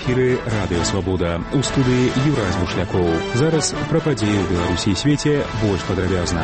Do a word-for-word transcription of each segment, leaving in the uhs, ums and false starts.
эфіры Радыё Свабода. У студыі Юрай Бушлякоў. Зараз пра падзеі ў Беларусі і свеце больш падрабязна.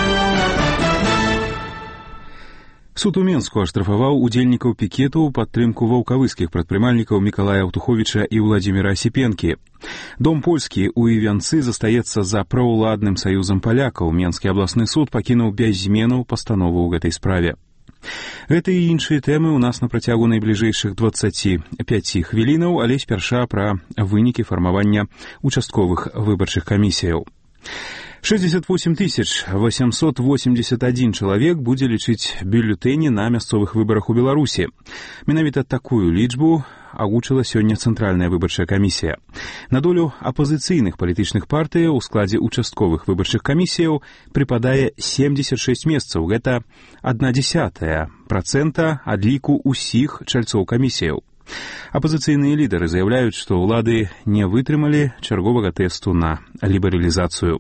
Суд у Менску аштрафаваў удзельнікаў пікету ў падтрымку ваўкавыскіх прадпрымальнікаў Мікалая Аўтуховіча і Владзіміра Асіпенкі. Дом польскі ў Івянцы застаецца за праўладным саюзам палякаў. Менскі абласны суд пакінуў без зменаў пастанову ў гэтай справе. Гэта і іншыя тэмы ў нас на працягу найбліжэйшых дваццаці пяці хвілінаў, але спярша пра вынікі фармавання участковых выбарчых камісіяў. шестьдесят восемь тысяч восемьсот восемьдесят один чалавек будзе лічыць бюлетэні на мясцовых выбарах у Беларусі. Менавіта такую лічбу агучыла сёння Цэнтральная выбарчая камісія. На долю апазіцыйных палітычных партый у складзе участковых выбарчых камісіяў прыпадае семьдесят шесть месцаў. Гэта одна дзесятая працэнта ад ліку ўсіх чальцоў камісіяў. Апазіцыйныя лідары заяўляюць, што ўлады не вытрымалі чарговага тэсту на лібералізацыю.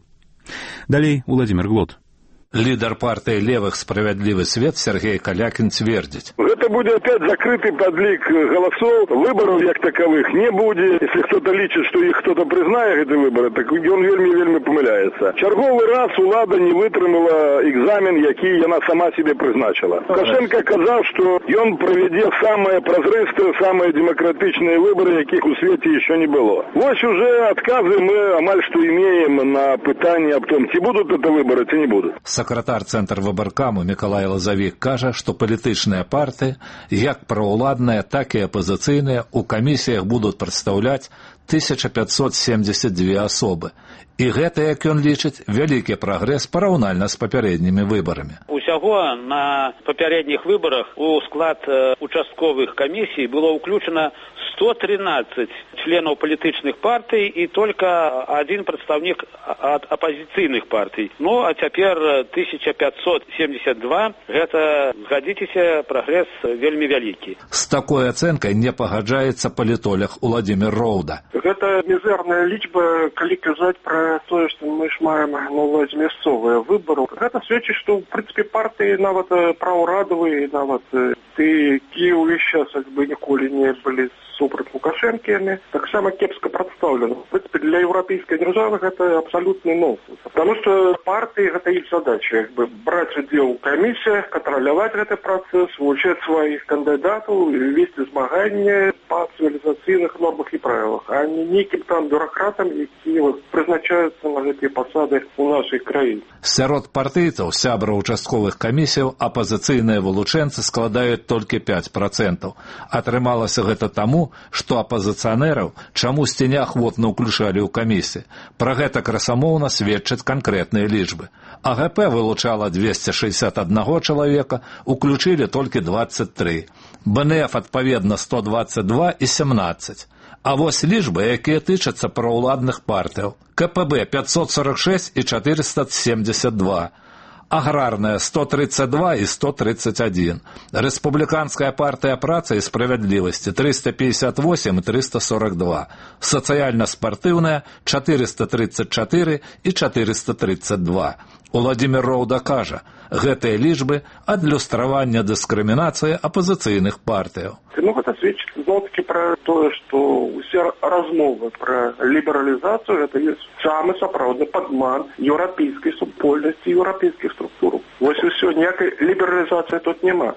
Далей Владимир Глот. Лидер партии «Левых справедливый свет» Сергей Калякин твердит. Это будет опять закрытый подлик голосов, выборов як таковых не будет. Если кто-то лічит, что их кто-то признает, эти выборы, так он вельми-вельми помиляется. Черговый раз улада не вытрымала экзамен, який она сама себе призначила. Лукашенко казав, что он проведет самые прозрыстые, самые демократичные выборы, яких у свете еще не было. Вот уже отказы мы амаль что имеем на питание об том, чи будут это выборы, чи не будут. Сакратар Цэнтр выбаркаму Мікалай Лазавік кажа, што палітычныя партыі, як праўладныя, так і апазіцыйныя, у камісіях будуць прадстаўляць тысяча пятьсот семьдесят две асобы. І гэта, як ён лічыць, вялікі прагрэс параўнальна з папярэднімі выбарамі. Усяго на папярэдніх выбарах у склад участковых камісій было ўключана сто тринадцать членов палітычных партый и только один представник от оппозиционных партий. Ну, а теперь тысяча пятьсот семьдесят два, это, згадзіцеся, прогресс вельми вялікі. С такой оценкой не пагаджаецца палітолог Владимир Роуда. Это мизерная лічба, калі казаць про то, что мы ж маем на ўладзе мясцовыя выборы. Это сведчыць, что, в принципе, партии нават праўрадавыя, нават ты Киев сейчас как бы ніколі не были супраць Лукашэнкіны, таксама кепска прадстаўлена. В принципе, для еўрапейскай дзяржавы гэта абсалютны нонсенс. Потому что партии гэта іх задача, як бы браць удзел у камісіях, кантраляваць гэты працэс, вывучаць сваіх кандыдатаў, весці змаганне па цывілізацыйных нормах і правілах, а не нейкім там бюракратам, які вот прызначаюцца на гэтыя пасады ў нашай краіне. Сярод партыйцаў, сябраў участковых камісіяў, апазіцыйныя вылучэнцы складаюць толькі пять процентов. Атрымалася гэта таму, што апазіцыянераў чамусьці неахвотна ўключалі ў камісіі. Пра гэта красамоўна сведчаць канкрэтныя лічбы. А гэ пэ вылучала двести шестьдесят один чалавека, уключылі толькі двадцать три. бэ эн эф адпаведна сто двадцать два і семнадцать. А вось лічбы, якія тычацца праўладных партыяў. ка пэ бэ пятьсот сорок шесть і четыреста семьдесят два. Аграрная сто тридцать два и сто тридцать один. Республиканская партия працы и справедливости триста пятьдесят восемь и триста сорок два. Социально-спортивная четыреста тридцать четыре и четыреста тридцать два. Владимир Роуда кажа, гэтыя лічбы адлюстравання дыскрымінацыі апазіцыйных партыяў. Ну, гэта сведчыць зноў-такі пра тое, што ўсе размовы пра лібералізацыю гэта ёсць самы сапраўдны падман еўрапейскай супольнасці, еўрапейскіх структур. Вось і ўсё, ніякай лібералізацыі тут няма.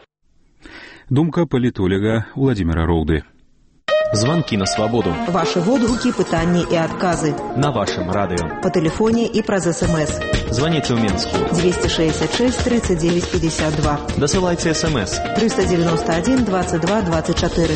Думка палітолога Владимира Роуды. Звонки на свободу. Ваши водгуки, пытания и отказы. На вашем радио. По телефоне и праз СМС. Звоните в Минске. двести шестьдесят шесть тридцать девять пятьдесят два. Досылайте СМС. триста девяносто один двадцать два двадцать четыре.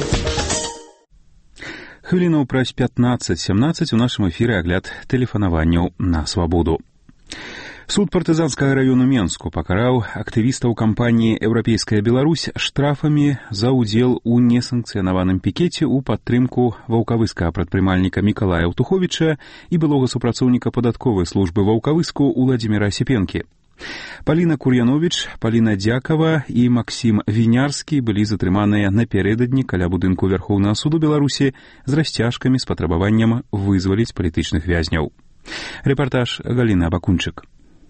Хвілінаў праз пятнадцать семнадцать у нашым эфіры агляд тэлефанаванняў на свабоду. Суд партызанскага раёну Менску пакараў актывістаў кампаніі «Еўрапейская Беларусь» штрафамі за ўдзел у несанкцыянаваным пікеце ў падтрымку ваўкавыскага прадпрымальніка Мікалая Аўтуховіча і былога супрацоўніка падатковай службы ваўкавыску Владзіміра Асіпенкі. Паліна Кур'яновіч, Паліна Дзякава і Максім Вінярскі былі затрыманыя напярэдадні каля будынку Вярхоўнага суду Беларусі з расцяжкамі з патрабаваннем вызваліць палітычных вязняў. Рэпартаж Галіны Абакунчык.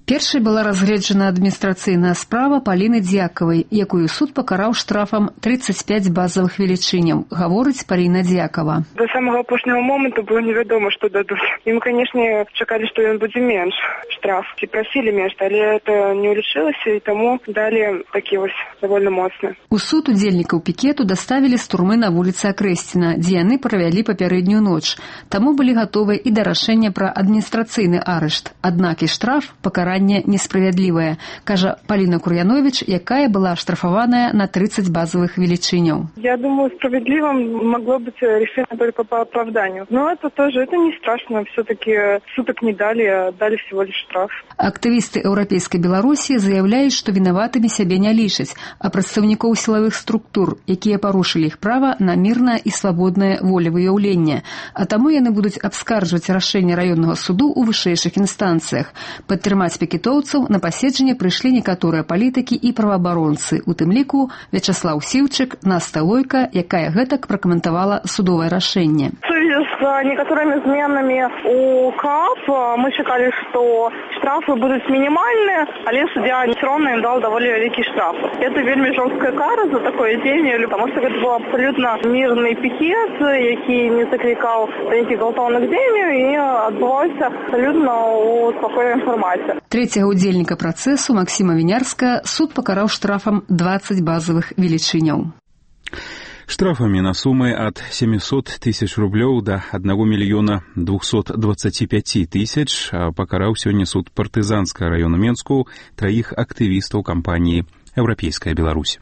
Першай была разгледжана адміністрацыйная справа Паліны Дзякавай, якую суд пакараў штрафам тридцать пять базавых велічыняў, гаворыць Паліна Дзякава. До самого апошняга моменту было невядома, што дадуць. І мы, канешне, чакалі, што ён будзе менш штраф. Ці прасілі менш, але это не улічылася, і таму далі такі вось давольна моцны. У суд удзельнікаў пікету даставілі з турмы на вуліцы Акрэсціна, дзе яны правялі папярэднюю ноч. Таму былі гатовыя і да рашэння пра адміністрацыйны арышт. Аднак і штраф пакарання несправядлівая, кажа Паліна Кур'яновіч, якая была штрафаваная на тридцать базовых величиняў. Я думаю, справедливым могло быть решение только по оправданию. Но это тоже, это не страшно. Все-таки суток не дали, а дали всего лишь штраф. Актывісты Еўрапейскай Беларусі заявляюць, што вінаватымі сябе не лічаць, а прадстаўнікоў сілавых структур, якія парушылі іх права на мірнае і свабоднае волевыяўленне. А таму яны будуць абскарджваць рашэнне раённага суду ў вышэйшых інстанцыях. Падтрымаць пікетоўцаў на паседжанне прыйшлі некаторыя палітыкі і праваабаронцы, у тым ліку Вячаслаў Сіўчык, Наста Лойка, якая гэтак пракаментавала судовае рашэнне. В связи с некоторыми зменами у КАП мы считали, что штрафы будут минимальные, але судья все равно им дал довольно великий штраф. Это вельми жесткая кара за такое дзеянне, потому что это был абсолютно мирный пикет, який не закликал до никаких гвалтовных дзеянняў и отбывался абсолютно у спокойной формате. Трэцяга ўдзельніка працэсу Максіма Вінярска суд пакараў штрафам двадцать базовых велічыняў. Штрафами на суммы от семисот тысяч рублёў до одного миллиона двухсот двадцати пяти тысяч покараў сёння суд партызанскага района Менску троих актывістаў кампаніі «Еўрапейская Беларусь».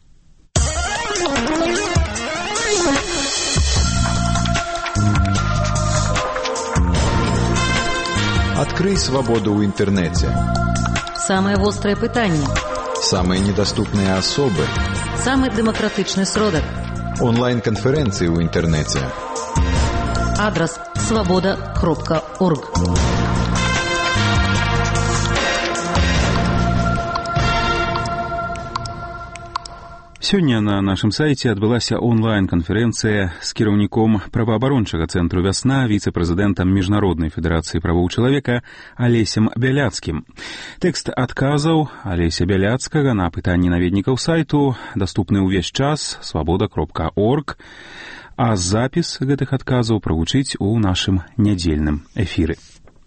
Открой свободу в интернете. Самые острые пытания. Самые недоступные особы. Самый демократичный сродок. Онлайн-конференции в интернете. Адрес свобода кропка орг. Сёння на нашым сайце адбылася онлайн-канферэнцыя з кіраўніком праваабарончага цэнтру «Вясна», віцэ-прэзідэнтам Міжнароднай федэрацыі правоў чалавека Алесем Бяляцкім. Тэкст адказаў Алеся Бяляцкага на пытанні наведнікаў сайту даступны ўвесь час свобода кропка орг, а запіс гэтых адказаў прагучыць у нашым нядзельным эфіры.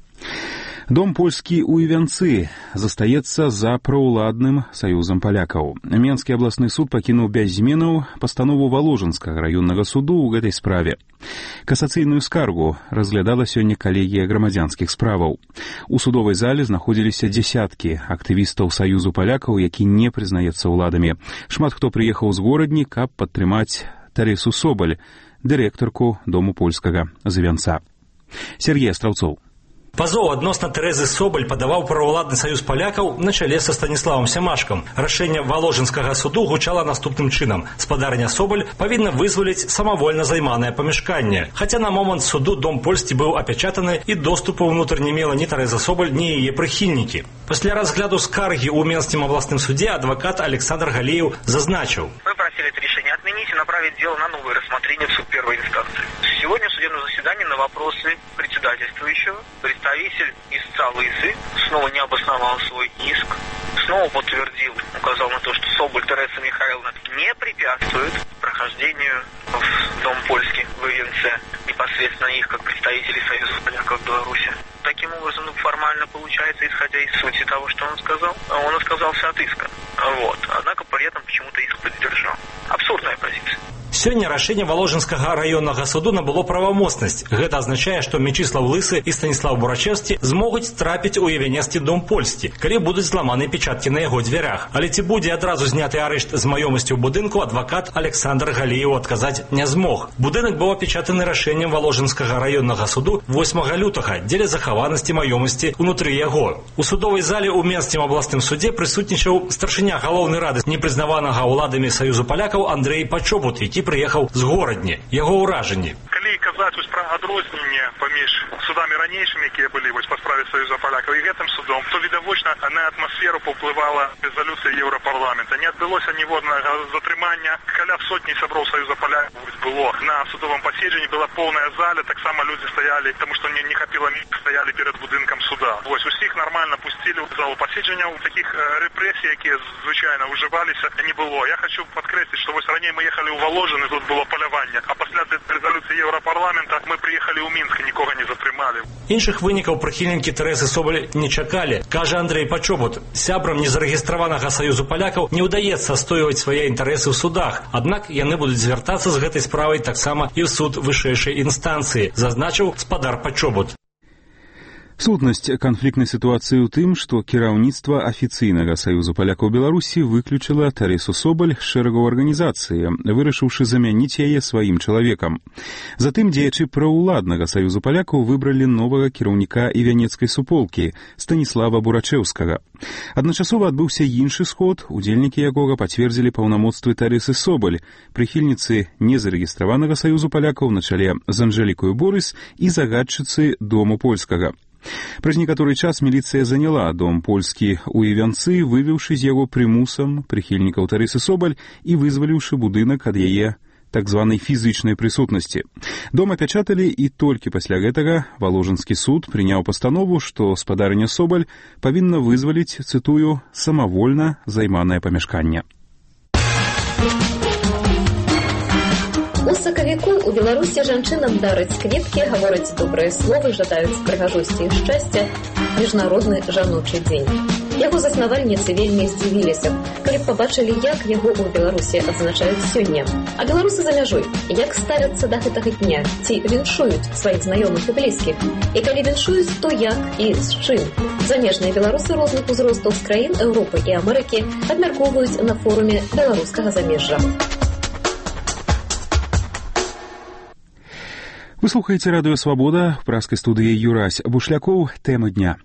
Дом польскі ў Івянцы застаецца за праўладным саюзам палякаў. Менскі абласны суд пакінуў без зменаў пастанову Валожынскага раённага суду ў гэтай справе. Касацыйную скаргу разглядала сёння калегія грамадзянскіх справаў. У судовай зале знаходзіліся дзясяткі актывістаў саюзу палякаў, які не прызнаецца ўладамі. Шмат хто прыехаў з горадні, каб падтрымаць Тарысу Собаль, дырэктарку Дому польскага з Івянца. Сергей Астраўцоў. Пазоў адносна Тэрэзы Собаль падаваў праваладны саюз палякаў на чале са Станіславам Сямашкам. Рашэнне Валожынскага суду гучала наступным чынам. Спадарня Собаль павінна вызваліць самавольна займанае памяшканне. Хаця на момант суду дом польскі быў апячатаны і доступу ўнутр не мела ні Тэрэза Собаль, ні яе прыхільнікі. Пасля разгляду скаргі ў Менскім абласным суде адвакат Александр Галеев зазначыў. Мы просили это решение отменить и направить дело на новое рассмотрение в суд первой инстанции. Сегодня в судебном заседании на вопросы председательствующего представитель истца Лысы снова не обосновал свой иск, снова подтвердил, указал на то, что Соболь Тереса Михайловна не препятствует прохождению в Дом польский в Ивенце, непосредственно их как представителей Союза поляков Беларуси. Таким образом, ну, формально получается, исходя из сути того, что он сказал, он отказался от иска. Вот. Однако при этом почему-то иск поддержал. Абсурдная позиция. Сёння рашэнне Валожынскага раённага суду набыло правамоцнасць. Гэта азначае, што Мечыслав Лысы і Станіслав Бурачевскі змогуць трапіць у Івянецкі дом польскі, калі будуць зламаны печаткі на яго дзвярах. Але ці будзе адразу зняты арышт з маёмасці ў будынку, адвакат Александр Галеев адказаць не змог. Будынак быў апечатаны рашэннем Валожынскага раённага суду восьмага лютага дзеля захаванасці маёмасці ўнутры яго. У судовай зале ў Менскім абласным судзе прысутнічаў старшыня галоўнай рады непрызнаванага ўладамі Саюзу палякаў Андрэй Пачобут, які прыехаў з горадні. Яго ўражанні. Калі казаць вось пра адрозненне паміж судамі ранейшымі, якія былі вось па справе Саюза палякаў, і гэтым судом, то відавочна на атмасферу паўплывала рэзалюцыя Еўрапарламента. Не адбылося ніводнага затрымання. Каля сотні сяброў Саюза палякаў было на судовым паседжанні, была поўная заля, таксама людзі стаялі, таму што не, не хапіла месца, стаялі перад будынкам суда. Вось усіх нармальна пусцілі ў залу паседжання. Такіх рэпрэсій, якія звычайна ўжываліся, не было. Я хочу падкрэсліць, што вось раней мы ехалі ў Воложин, і тут было паляванне, а пасля рэзалюцыі Еўрапарламента мы прыехалі ў Мінск, нікога не затрымалі. Іншых вынікаў прыхільнікі Тэрэсы Собаль не чакалі. Кажа Андрей Пачобут, сябрам незарэгістраванага Саюзу палякаў не ўдаецца стойваць свае інтарэсы ў судах, аднак яны будуць звяртацца з гэтай справай таксама і ў суд вышэйшай інстанцыі, зазначыў спадар Пачобут. Сутнасць канфліктнай сітуацыі ў тым, што кіраўніцтва афіцыйнага Саюзу палякаў Беларусі выключыла Тэресу Собаль з шэрагу арганізацыі, вырашыўшы замяніць яе сваім чалавекам. Затым дзеячы праўладнага Саюзу палякаў выбралі новага кіраўніка івянецкай суполкі Станіслава Бурачэўскага. Адначасова адбыўся іншы сход, удзельнікі якога пацвердзілі паўнамоцтвы Тэрэсы Собаль, прыхільніцы незарэгістраванага Саюзу палякаў на чале з Анжэлікаю Борыс і загадчыцы Дому польскага. Праз некаторы час міліцыя заняла дом польскі ў Івянцы, вывеўшы з яго прымусам прыхільнікаў Тэрэсы Собаль і вызваліўшы будынак ад яе так званай фізычнай прысутнасці. Дом апячаталі, і толькі пасля гэтага Воложынскі суд прыняў пастанову, што спадарыня Собаль павінна вызваліць, цытую, самавольна займанае памяшканне. У сакавіку у Беларусі жанчынам дарыць кветкі, гавораць добрыя словы, жадаюць прыгажосці і шчасця. Міжнародны жаночы дзень. Яго заснавальніцы вельмі здзівіліся, калі б пабачылі, як яго ў Беларусі адзначаюць сёння. А беларусы за мяжой, як ставяцца да гэтага дня, ці віншуюць сваіх знаёмых і блізкіх? І калі віншуюць, то як і з чым? Замежныя беларусы розных узростаў з краін Еўропы і Амерыкі абмяркоўваюць на форуме беларускага замежжа. Вы слухаеце радыё «Свабода», в праскай студыі Юрась Бушлякоў, тэмы дня.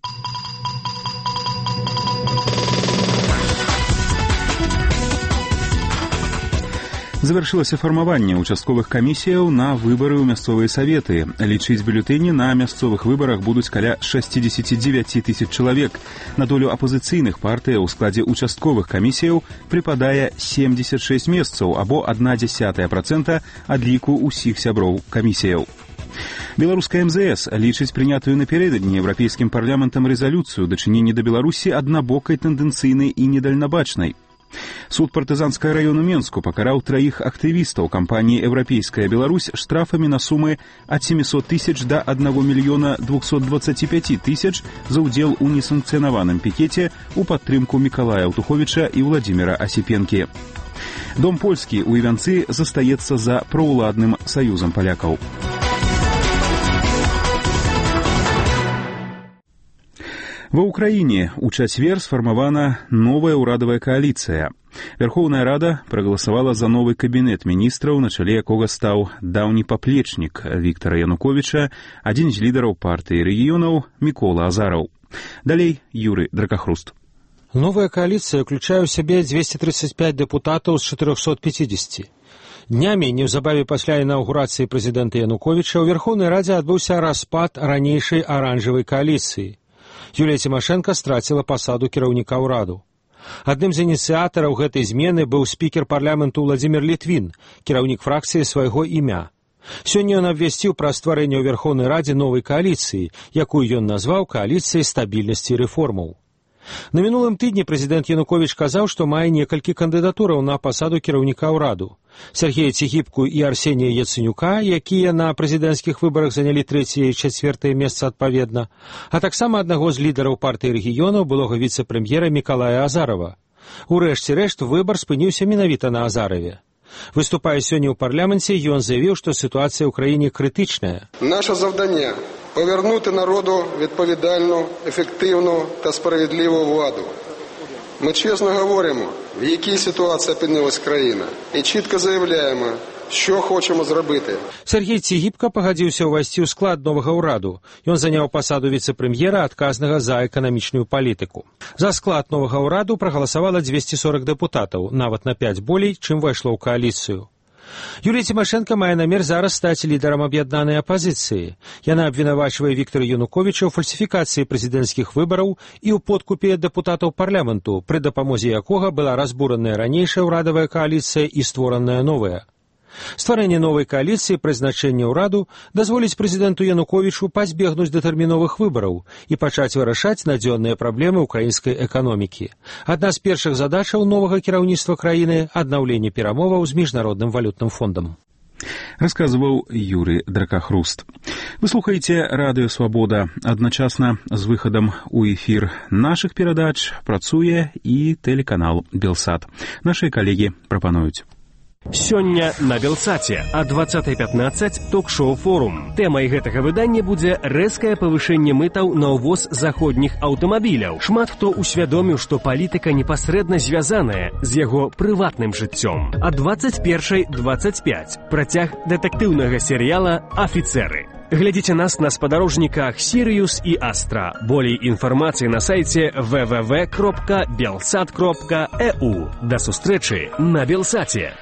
Завяршылася фармаванне участковых камісіяў на выбары ў мясцовыя саветы. Лічыць бюлетэні на мясцовых выбарах будуць каля шэсцьдзесят дзевяць тысяч чалавек. На долю апазіцыйных партый ў складзе участковых камісіяў прыпадае семьдесят шесть месцаў, або адна дзесятая працэнта ад ліку ўсіх сяброў камісіяў. Беларуская эм зэ эс лічыць прынятую напярэдадні еўрапейскім парламентам рэзалюцыю дачынення да Беларусі аднабокай, тэндэнцыйнай і недальнабачнай. Суд партызанскага раёну Менску пакараў траіх актывістаў кампаніі «Еўрапейская Беларусь» штрафамі на сумы ад семьсот тысяч да аднаго мільёна двухсот дваццаці пяці тысяч за ўдзел у несанкцыянаваным пікеце ў падтрымку Мікалая Аўтуховіча і Владзіміра Асіпенкі. Дом польскі ў Івянцы застаецца за праўладным Саюзам палякаў. Ва ўкраіне ў чацвер сфармавана новая ўрадавая кааліцыя. Верхоўная Рада прагаласавала за новы кабінет міністраў, на чале якога стаў даўні паплечнік Віктара Януковіча, адзін з лідараў партыі рэгіёнаў Мікола Азараў. Далей Юрый Дракахруст. Новая коалиция включае ў сябе двести тридцать пять депутатаў з четырёхсот пятидесяти. Днямі, неўзабаве пасля інаўгурацыі прэзідэнта Януковіча, у Верхоўнай Радзе адбыўся распад ранейшай аранжавай коаліцыі. Юлія Цімашэнка страціла пасаду кіраўніка ўраду. Адным з ініцыятараў гэтай змены быў спікер парламенту Владзімір Літвін, кіраўнік фракцыі свайго імя. Сёння ён абвясціў пра стварэнне ў Верхоўнай Радзе новай кааліцыі, якую ён назваў кааліцыяй стабільнасці і рэформаў. На мінулым тыдні прэзідэнт Януковіч казаў, што мае некалькі кандыдатураў на пасаду кіраўніка ўраду. Сергея Цігіпку і Арсенія Яцэнюка, якія на прэзідэнцкіх выбарах занялі трэцяе і чацвёртае месца адпаведна, а таксама аднаго з лідараў партыі рэгіёнаў, былога віцэ-прэм'ера Мікалая Азарова. Урэшце рэшт выбар спыніўся менавіта на Азараве. Выступая сёння ў парламенце, ён заявіў, што ситуація ў краіне критичная. Наше завдання – повернути народу відповідальну, ефективну та справедливу владу. Ми чесно говоримо, в якій ситуації опинилась країна, і чітко заявляємо, що хочемо зробити. Сергей Цігіпка пагадзіўся ўвайсці ў склад новага ўраду. Ён заняў пасаду віцэ-прэм'ера, адказнага за эканамічную палітыку. За склад новага ўраду прагаласавала двести сорок депутатаў, нават на пять болей, чым вайшло ў кааліцыю. Юлія Тимошенко мае намер зараз стаць лідарам аб'яднанай апазіцыі. Яна абвінавачвае Віктора Януковіча ў фальсіфікацыі прэзідэнцкіх выбараў і ў подкупе дэпутатаў парламенту, пры дапамозе якога была разбураная ранейшая ўрадавая кааліцыя і створаная новая. Стварэнне новай кааліцыі, прызначэнне ўраду дазволіць прэзідэнту Януковічу пазбегнуць датэрміновых выбараў і пачаць вырашаць надзённыя праблемы ўкраінскай эканомікі. Адна з першых задачаў новага кіраўніцтва краіны – аднаўленне перамоваў з міжнародным валютным фондам. Рассказывал Юрий Дракахруст. Вы слухаеце Радыё Свабода. Адначасна з выхадам у эфір нашых перадач працуе і тэлеканал Белсат. Нашыя калегі прапануюць. Сёння на Белсаце а двадцатая пятнаццаць ток-шоу «Форум». Тэмай гэтага выдання будзе рэзкае павышэнне мытаў на ўвоз заходніх аўтамабіляў. Шмат хто усвядоміў, што палітыка непасрэдна звязаная з яго прыватным жыццём. А двадцать першай двадцать пять працяг дэтэктыўнага серыяла «Афіцэры». Глядзіце нас на спадарожніках «Сірыюс» і «Астра». Болей інфармацыі на сайце вэ вэ вэ кропка белсат кропка э у. Да сустрэчы на Белсаце.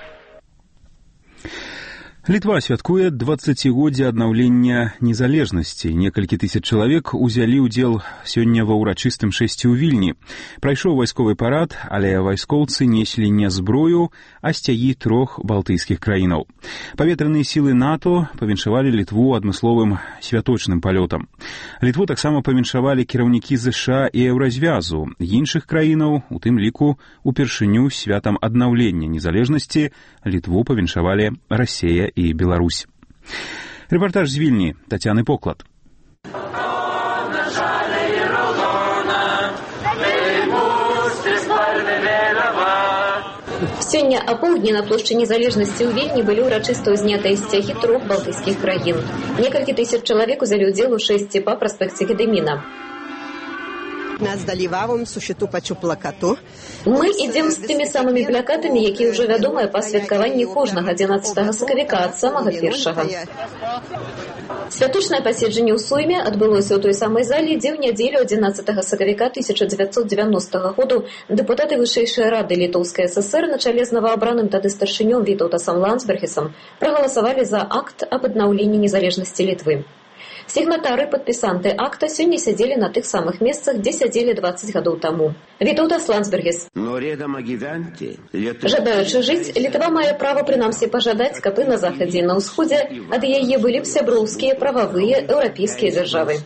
Літва святкуе дваццацігоддзе аднаўлення незалежнасці. Некалькі тысяч чалавек узялі ўдзел сёння ва ўрачыстым шэсці ў Вільні. Прайшоў вайсковы парад, але вайскоўцы неслі не зброю, а сцягі трох балтыйскіх краінаў. Паветраныя сілы НАТО павіншавалі Літву адмысловым святочным палётам. Літву таксама павіншавалі кіраўнікі ЗША і Еўразвязу. Іншых краінаў, у тым ліку, упершыню святам аднаўлення незалежнасці Літву павіншавалі Расія и Беларусь. Репортаж з Вільні Татьяны Поклад. Сёння апоўдні на плошчы незалежнасці ў Вільні былі ўрачыста ўзнятыя сцягі трох балтыйскіх краін. Некалькі тысяч чалавек узялі ўдзел у шэсці па праспекце Гедеміна. Мы ідзем з тымі самымі плакатамі, якія ўжо вядомыя па святкаванні кожнага адзінаццатага сакавіка ад самага першага. Святочнае паседжанне ў Суйме адбылося ў той самай зале, дзе ў нядзелю адзінаццатага сакавіка тысяча дзевяцьсот дзевяностага году дэпутаты Вышэйшай рады Літоўскай ССР на чале з новаабраным тады старшынём Вітаўтасам Ландсбергісам прагаласавалі за акт аб аднаўленні незалежнасці Літвы. Сігнатары, падпісанты акта сёння сядзелі на тых самых месцах, дзе сядзелі дваццаць гадоў таму. Вітаўтас Ландсбергіс. Жадаючы жыць, Літва мае права прынамсі пажадаць, каб і на захадзе і на ўсходзе ад яе былі б сяброўскія, прававыя, еўрапейскія дзяржавы.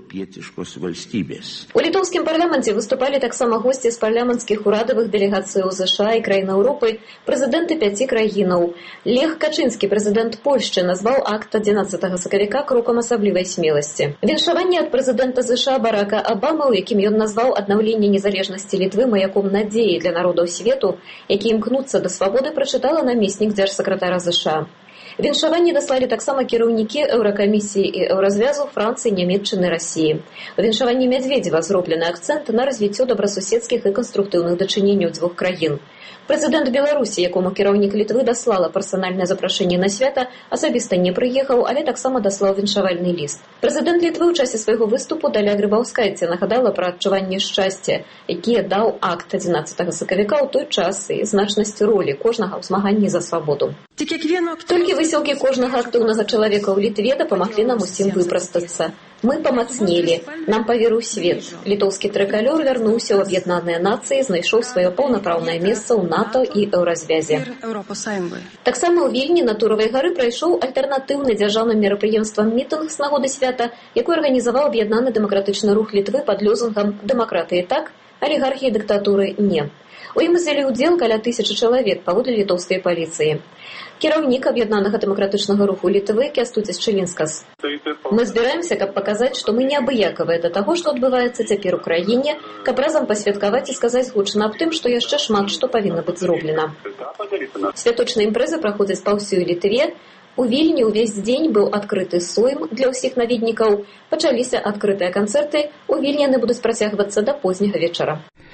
У літоўскім парламенце выступалі таксама госці з парламенцкіх урадавых дэлегацыяў ЗША і краін Еўропы, прэзідэнты пяці краінаў. Лех Качынскі, прэзідэнт Польшчы, назваў акт адзінаццатага сакавіка крокам асаблівай смеласці. Віншаванне ад прэзідэнта ЗША Барака Абамы, у якім ён назваў аднаўленне незалежнасці Літвы маяком надзеі для народаў свету, які імкнуцца да свабоды, прачытала намеснік дзяржсакратара ЗША. Віншаванне даслалі таксама кіраўнікі Еўракамісіі і Еўразвязу Францыі, Нямецчыны, Расіі. У віншаванні Мядзведзева зроблены акцэнт на развіццё добрасуседскіх і канструктыўных дачыненняў дзвюх краін. Прэзідэнт Беларусі, якому кіраўнік Літвы даслала персанальнае запрашэнне на свята, асабіста не прыехаў, але таксама даслаў віншавальны ліст. Прэзідэнт Літвы ў часе свайго выступу Даля Грыбаўскайце нагадала пра адчуванне шчасця, якія даў акт адзінаццатага сакавіка ў той час і значнасць ролі кожнага ў змаганні за свабоду. Толькі высілкі кожнага актыўнага чалавека ў Літве дапамаглі нам усім выпрастацца. Мы памацнелі, нам паверыў свет. Літоўскі трыкалёр вярнуўся ў аб'яднаныя нацыі, знайшоў сваё паўнапраўнае месца ў НАТО і Еўразвязе. Таксама ў Вільні на Туравай гары прайшоў альтэрнатыўны дзяржаўным мерапрыемствам мітынг з нагоды свята, якой арганізаваў аб'яднаны дэмакратычны рух Літвы пад лозунгам «Дэмакратыі так, алігархіі дыктатуры не». У ім узялі ўдзел каля тысячы чалавек паводле літоўскай паліцыі. Кіраўнік аб'яднанага дэмакратычнага руху Літвы Кястуціс Чылінскас. Мы збіраемся, каб паказаць, што мы неабыякавыя да таго, што адбываецца цяпер у краіне, каб разам пасвяткаваць і сказаць гучна аб тым, што яшчэ шмат што павінна быць зроблена. Святочныя імпрэзы праходзяць па ўсёй Літве. У Вільні ўвесь дзень быў адкрыты сойм для ўсіх наведнікаў. Пачаліся адкрытыя канцэрты. У Вільні яны будуць працягвацца да позняга вечара.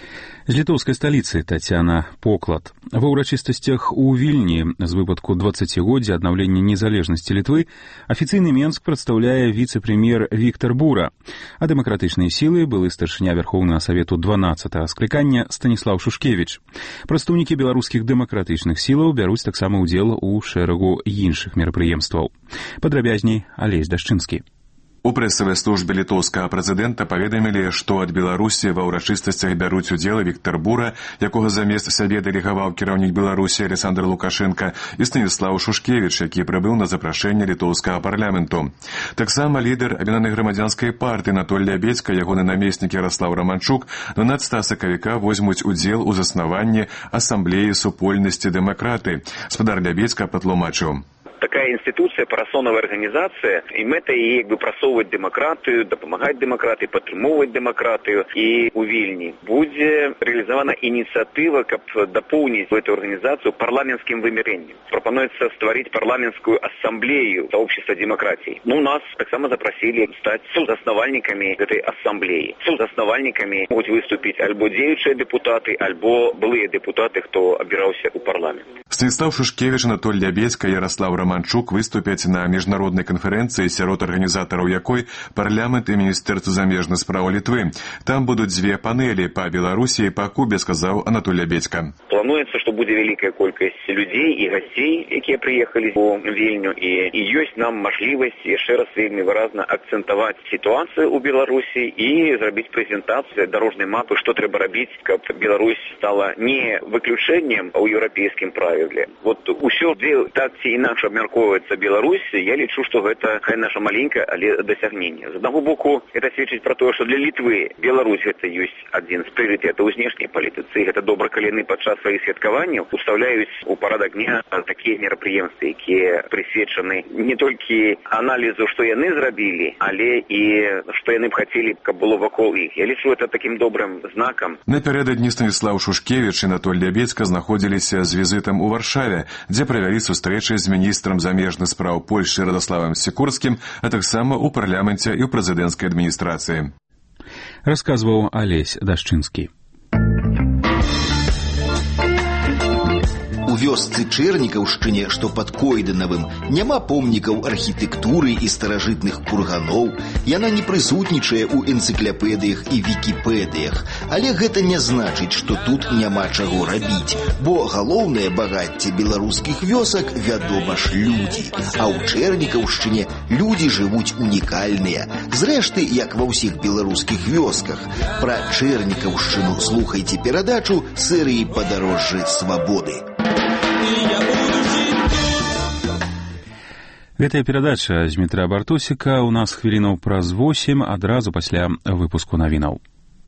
З літоўскай сталіцы Тацяна Поклад. Ва ўрачыстасцях у Вільні з выпадку дваццацігоддзя аднаўлення незалежнасці Літвы афіцыйны Менск прадстаўляе віцэ-прэм'ер Віктор Бура, а дэмакратычныя сілы былы старшыня Вярхоўнага Савету дванаццатага склікання Станіслаў Шушкевіч. Прадстаўнікі беларускіх дэмакратычных сілаў бяруць таксама ўдзел у шэрагу іншых мерапрыемстваў. Падрабязней Алесь Дашчынскі. У прэсавай службе літоўскага прэзідэнта паведамілі, што ад Беларусі ва ўрачыстасцях бяруць удзел Віктор Бура, якога замест сябе дэлегаваў кіраўнік Беларусі Александр Лукашенко, і Станіслаў Шушкевіч, які прыбыў на запрашэнне літоўскага парламенту. Таксама лідар аб'яднанай грамадзянскай партыі Анатоль Лябедзька, ягоны намеснік Яраслаў Раманчук дванаццатага сакавіка возьмуць удзел у заснаванні асамблеі супольнасці дэмакраты. Спадар Лябедзька патлумачыў. Такая інституцыя, парасонавая арганізацыя, і мэта яе як бы прасоўваць дэмакратыю, дапамагаць дэмакратыі, падтрымоўваць дэмакратыю. І ў Вільні будзе рэалізавана ініцыятыва, каб дапоўніць гэтую арганізацыю парламенцкім вымярэннем. Прапануецца стварыць парламенцкую асамблею сообщества дэмакратіі. Ну, нас таксама запрасілі стаць сузаснавальнікамі гэтай асамблеі. Сузаснавальнікамі могуць выступіць альбо дзеючыя дэпутаты, альбо былыя дэпутаты, хто абіраўся ў парламент. Станіслаў Шушкевіч, Анатоль Лябедзька, Яраслаў Раманчук выступяць на міжнароднай канферэнцыі, сярод арганізатараў якой парламент і Міністэрства замежных спраў Літвы. Там будуць дзве панелі па Беларусі і па Кубе, сказаў Анатоль Лябедзька. Плануецца, што будзе вялікая колькасць людзей і гасцей, якія прыехалі у Вільню, і, і ёсць нам мажлівасць яшчэ раз вельмі выразна акцэнтаваць сітуацыю ў Беларусі і зрабіць прэзентацыю дарожнай мапы, што трэба рабіць, каб Беларусь стала не выключэннем у еўрапейскім правіле. Вот усё дзе так ці інакш абмяркоўваецца Беларусь, я лічу, што гэта хай наша маленькае, але дасягненне. З аднаго боку, гэта сведчыць пра тое, што для Літвы Беларусь гэта ёсць адзін з прыярытэтаў у знешняй палітыцы. Гэта добра, калі яны падчас сваіх святкаванняў устаўляюць у парадак дня такія мерапрыемствы, якія прысвечаны не толькі аналізу, што яны зрабілі, але і што яны б хацелі, каб было вакол іх. Я лічу гэта такім добрым знакам. Напярэдадні Станіслаў Шушкевіч і Анатоль Лябедзька знаходзіліся з візітам у Варшаве, дзе правялі сустрэчы з міністрам замежных спраў Польшчы Радаславам Сікорскім, а таксама ў парламенце і ў прэзідэнцкай адміністрацыі. Расказваў Алесь Дашчынскі. У вёсцы Чэрнікаўшчыне, што пад Койданавым, няма помнікаў архітэктуры і старажытных курганоў. Яна не прысутнічае ў энцыкляпедыях і вікіпедыях. Але гэта не значыць, што тут няма чаго рабіць, бо галоўнае багацце беларускіх вёсак, вядома ж, людзі. А ў Чэрнікаўшчыне людзі жывуць унікальныя. Зрэшты, як ва ўсіх беларускіх вёсках. Пра Чэрнікаўшчыну слухайце перадачу серыі «Падарожжы свабоды». Гэтая перадача з Дмітрая Бартосіка у нас хвілінаў праз восем, адразу пасля выпуску навінаў.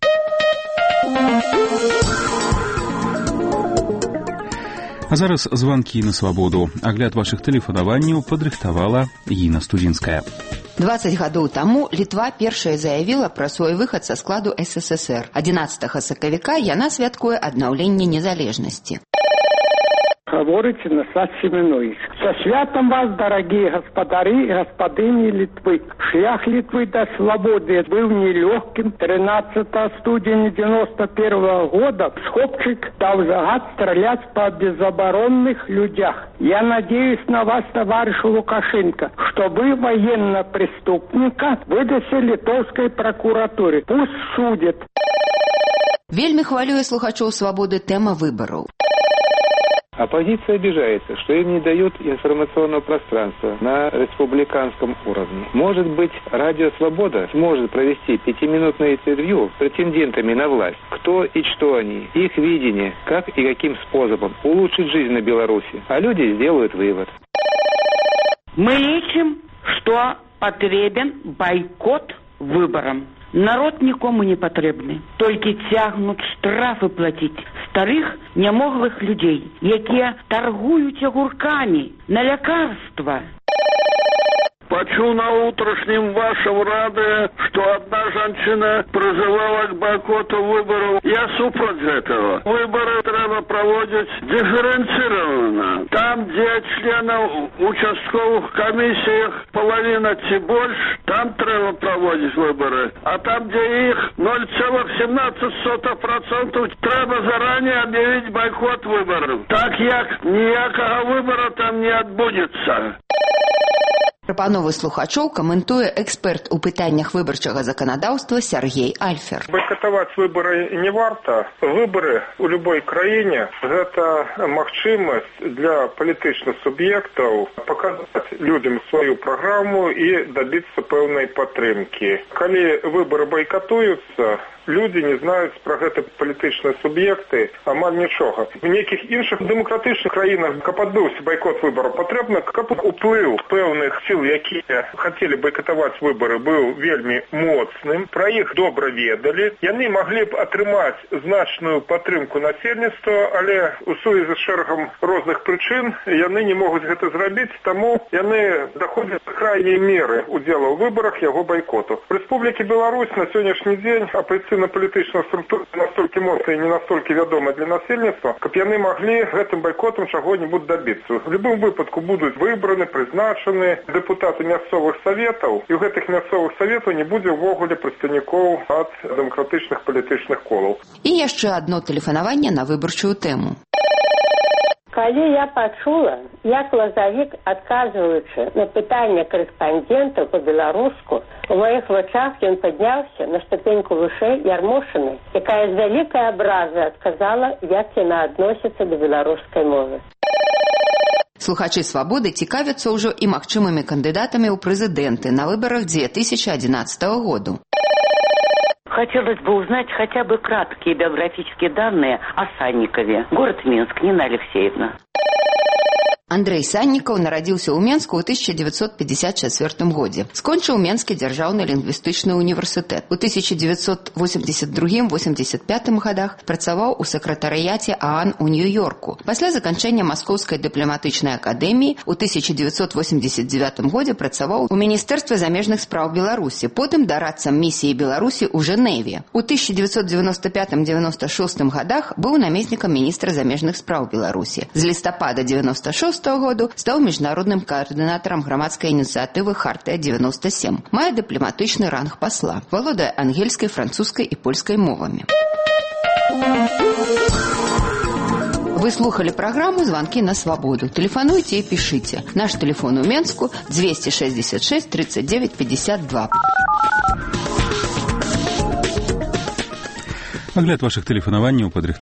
А зараз званкі на свабоду. Агляд вашых тэлефанаванняў падрыхтавала Іна Студзінская. дваццаць гадоў таму Літва першая заявіла пра свой выхад са складу эс эс эс эр. адзінаццатага сакавіка яна святкуе аднаўленне незалежнасці. Говорите Насат Семенович. Со святом вас, дорогие господари и господыни Литвы. Шлях Литвы до свободы был нелегким. тринадцатого студеня девяносто первого года Схопчик дал загад стрелять по безоборонных людях. Я надеюсь на вас, товарищ Лукашенко, что вы военного преступника выдасте литовской прокуратуре. Пусть судят. Вельмі хвалюе слухачоў свабоды тэма выбараў. Оппозиция обижается, что им не дают информационного пространства на республиканском уровне. Может быть, Радио Свобода сможет провести пятиминутное интервью с претендентами на власть. Кто и что они, их видение, как и каким способом улучшить жизнь на Беларуси. А люди сделают вывод. Мы лічым, что потребен бойкот выборам. Народ нікому не патрэбны. Толькі цягнуць штрафы плаціць старых нямоглых людзей, якія таргуюць агуркамі на лякарства. Почув на утрашнім вашем радио, что одна женщина призывала к бойкоту выборов. Я супротив этого. Выборы треба трэба праводзіць дифференцированно. Там, где членов участковых комиссиях половина ці больш, там трэба праводзіць выборы. А там, где их ноль целых семнадцать сотых процента, трэба заранее объявить бойкот выборов. Так як ніякага выбора там не адбудзецца. Прапановы слухачоў каментуе эксперт у пытаннях выбарчага заканадаўства Сергей Альфер. Бойкотовать выборы не варта. Выборы у любой краіне – гэта магчымасць для палітычных суб'ектаў паказаць людям сваю праграму і дабіцца пэўнай падтрымкі. Калі выборы бойкотуюцца, люди не знаюць пра гэта палітычныя суб'екты амаль нічога. В нейкіх іншых дэмакратычных краінах, каб адбыўся бойкот выбараў, патрэбна, каб уплыў пэўных сіл, якія хацелі бойкотаваць выбары, быў вельмі моцным, пра іх добра ведалі. Яны маглі б атрымаць значную падтрымку насельніцтва, але у сувязі з шэрагам розных прычын яны не могуць гэта зрабіць, таму яны даходзяць да крайняй меры удзела ў выбарах яго бойкоту. В Рэспублікі Беларусь на сённяшні дзень апозіцыйна-палітычная структура настолькі моцная і не настолькі вядомая для насельніцтва, каб яны маглі гэтым бойкотам чаго-небудзь дабіцца. В любым выпадку будуць выбраны, прызначаны дэпутаты мясцовых саветаў, і ў гэтых мясцовых саветаў не будзе ўвогуле прадстаўнікоў ад дэмакратычных палітычных колаў. І яшчэ адно тэлефанаванне на выбарчую тэму. Калі я пачула, як Лазавік, адказваючы на пытанне корэспандэнтаў па-беларуску, у маіх вачах ён падняўся на ступеньку вышэй Ярмошыны, якая з вялікай абразы адказала, як яна адносіцца да беларускай мовы. Слухачы «Свабоды» цікавяцца ўжо і магчымымі кандыдатамі ў прэзідэнты на выбарах две тысячи одиннадцатого году. Хотелось бы узнать хотя бы краткие биографические данные о Санникове. Город Минск, Нина Алексеевна. Андрей Санников нарадзіўся ў Менску ў тысяча девятьсот пятьдесят четвёртым годзе. Скончыў Менскі дзяржаўны лінгвістычны універсітэт. У тысяча девятьсот восемьдесят другім — восемьдесят пятым годах працаваў у сакратарыяце ААН у Нью-Йорку. Пасля заканчэння Маскоўскай дыпламатычнай акадэміі ў тысяча девятьсот восемьдесят девятым годзе працаваў у Міністэрстве замежных спраў Беларусі, потым дарадцам місіі Беларусі ў Жэневе. У тысяча девятьсот девяносто пятым — девяносто шостым годах быў намеснікам міністра замежных спраў Беларусі. З лістапада девяносто шостого году стаў міжнародным каардынатарам грамадскай ініцыятывы «Хартыя девяносто семь». Мае дыпламатычны ранг пасла. Валодае ангельскай, французскай і польскай мовамі. Вы слухали праграму «Звонки на свободу». Телефонуйте и пишите. Наш телефон у Менску двести шестьдесят шесть тридцать девять пятьдесят два. Агляд вашых тэлефанаванняў падрыхтаваны